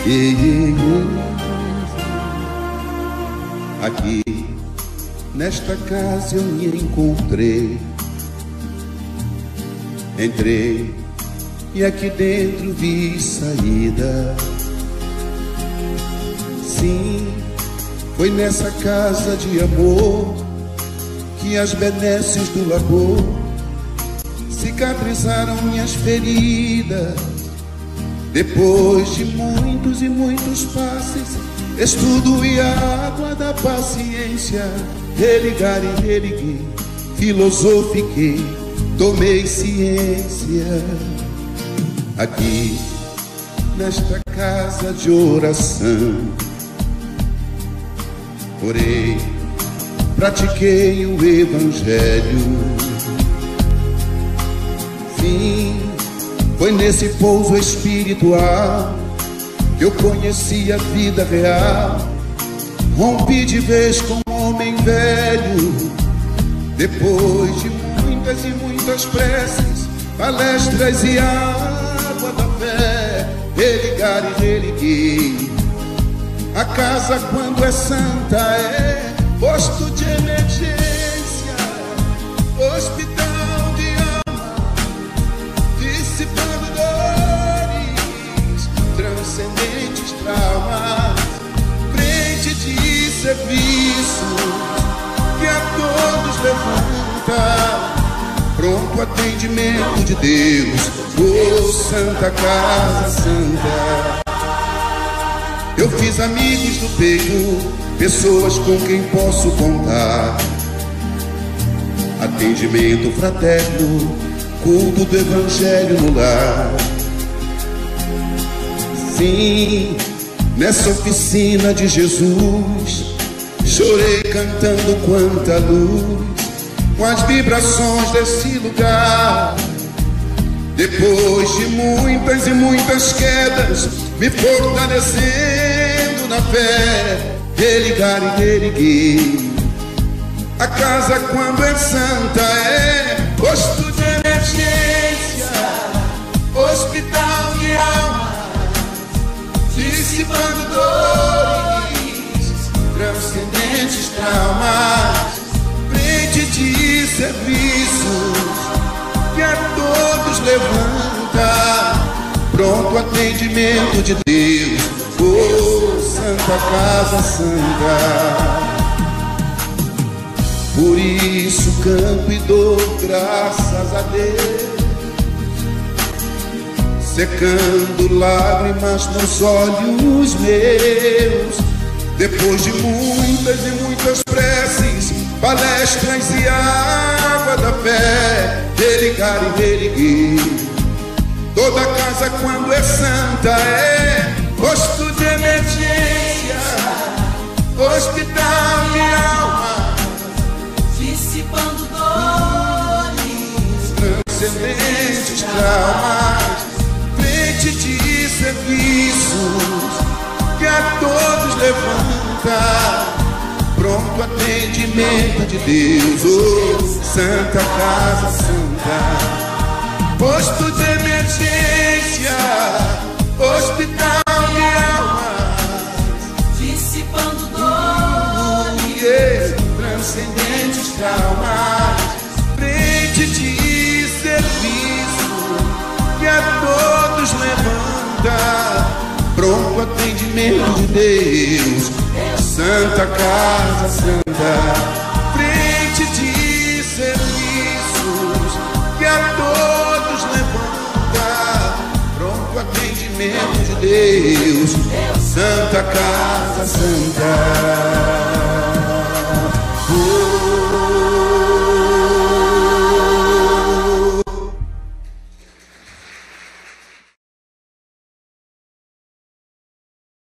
Aqui, nesta casa eu me encontrei. Entrei e aqui dentro vi saída. Sim, foi nessa casa de amor que as benesses do labor cicatrizaram minhas feridas. Depois de muitos e muitos passes, estudo e a água da paciência, religar e religuei, filosofiquei, tomei ciência. Aqui, nesta casa de oração, orei, pratiquei o evangelho. Sim, foi nesse pouso espiritual que eu conheci a vida real. Rompi de vez com um homem velho. Depois de muitas e muitas preces, palestras e água da fé, religar e religuei. A casa, quando é santa, é posto de emergência, hospital de alma, dissipando dores, transcendentes traumas, frente de serviço que a todos levanta, pronto atendimento de Deus, oh Santa Casa Santa. Eu fiz amigos do peito, pessoas com quem posso contar. Atendimento fraterno, culto do evangelho no lar. Sim, nessa oficina de Jesus, chorei cantando quanta luz, com as vibrações desse lugar. Depois de muitas e muitas quedas, me fortalecendo na fé, religar e religuei. A casa, quando é santa, é posto de emergência, hospital de alma, dissipando dores, transcendentes traumas, frente de serviços que a todos levanta, pronto atendimento de Deus, oh Santa Casa Santa. Por isso canto e dou graças a Deus, secando lágrimas nos olhos meus. Depois de muitas e muitas preces, palestras e água da fé, religar e religuei. Toda casa, quando é santa, é posto de emergência, hospital de alma, dissipando dores, transcendentes traumas, frente de serviços que a todos levanta, pronto atendimento de Deus, oh Santa Casa Santa. Posto de emergência, hospital de almas, dissipando dores, transcendentes traumas, frente de serviço que a todos levanta, pronto atendimento de Deus, Santa Casa Santa. Frente de serviços que a todos levanta, pronto atendimento de Deus, Santa Casa Santa.